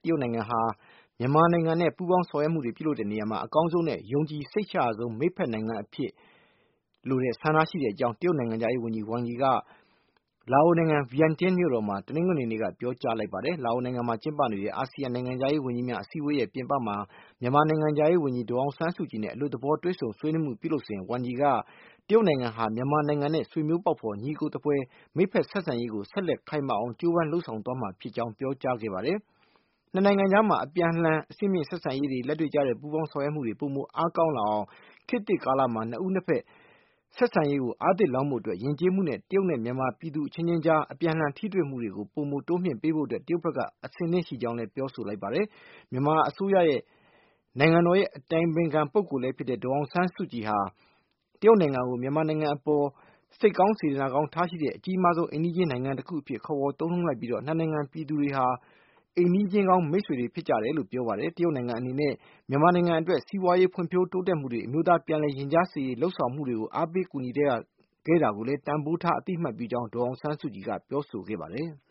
တရုတ်နိုင်ငံဟာမြန်မာနိုင်ငံနဲ့ပူးပေါင်းဆောင်ရွက်မှုတွေပြုလုပ်တဲ့နေရာမှာအကောင်းဆုံးနဲ့ယုံကြည်စိတ်ချရဆုံးမိတ်ဖက်နိုင်ငံအဖြစ်လိုတဲ့ဆန္ဒရှိတဲ့အကြောင်းတရုတ်နိုင်ငံသားရေးဝန်ကြီးဝမ်ယီကလာအိုနိုင်ငံဗီယန်တင်းမြို့တော်မှာတနင်္ဂနွေနေ့ကပြောကြားလိုက်ပါတယ်။လာအိုနိုင်ငံမှာကျင်းပနေတဲ့အာဆီယံနိုင်ငံသားရေးဝန်ကြီးများအစည်းအဝေးရဲ့ပြင်ပမှာမြန်မာနိုင်ငံသားရေးဝန်ကြီးဒေါ်အောင်ဆန်းစုကြည်နဲ့အလို့သဘောတွေ့ဆုံဆွေးနွေးမှုပြုလုပ်စဉ်ဝမ်ယီကတရုတ်နိုင်ငံဟာမြန်မာနိုင်ငံနဲ့ဆွေမျိုးပေါက်ဖော်ညီအကိုတပွဲမိတ်ဖက်ဆက်ဆံရေးကိုဆက်လက်ခိုင်မာအောင်ကြိုးပမ်းလုပ်ဆောင်သွားမှာဖြစ်ကြောင်းပြောကြားခဲ့ပါတယ်။နှစ်နိုင်ငံကြားမှာအပြန်အလှန်အဆင့်မြင့်ဆက်ဆံရေးတွေလက်တွေ့ကျတဲ့ပူးပေါင်းဆောင်ရွက်မှုတွေပိုမိုအားကောင်းလာအောင်ခေတ်သစ်ကာလမှာနှစ်ဦးနှစ်ဖက်ဆက်ဆံရေးကိုအားသစ်လောင်းဖို့အတွက်ယဉ်ကျေးမှုနဲ့တရုတ်နဲ့မြန်မာပြည်သူအချင်းချင်းကြားအပြန်အလှန်ထိတွေ့မှုတွေကိုပိုမိုတိုးမြှင့်ပေးဖို့အတွက်တရုတ်ဘက်ကအဆင်သင့်ရှိကြောင်းလည်းပြောဆိုလိုက်ပါတယ်။မြန်မာအစိုးရရဲ့နိုင်ငံတော်ရဲ့အတိုင်ပင်ခံပုဂ္ဂိုလ်လည်းဖြစ်တဲ့ဒေါ်အောင်ဆန်းစုကြည်ဟာတရုတ်နိုင်ငံကိုမြန်မာနိုင်ငံအပေါ်စိတ်ကောင်းစေတနာကောင်းထားရှိတဲ့အကြီးမားဆုံးအိမ်နီးချင်းနိုင်ငံတစ်ခုအဖြစ်ခေါ်ဝေါ်သုံးနှုန်းလိုက်ပြီးနှစ်နိုင်ငံပြည်သူတွေဟာအိမ်နီးချင်းကောင်းမိတ်ဆွေတွေဖြစ်ကြတယ်လို့ပြောပါတယ်။တရုတ်နိုင်ငံအနေနဲ့မြန်မာနိုင်ငံအတွက်စီးပွားရေးဖွံ့ဖြိုးတိုးတက်မှုတွေအမျိုးသားပြန်လည်ရင်ကြားစေ့ရေးလုပ်ဆောင်မှုတွေကိုအားပေးကူညီခဲ့တာကိုလည်းတန်ဖိုးထားအသိအမှတ်ပြုကြောင်းဒေါ်အောင်ဆန်းစုကြည်ကပြောဆိုခဲ့ပါတယ်။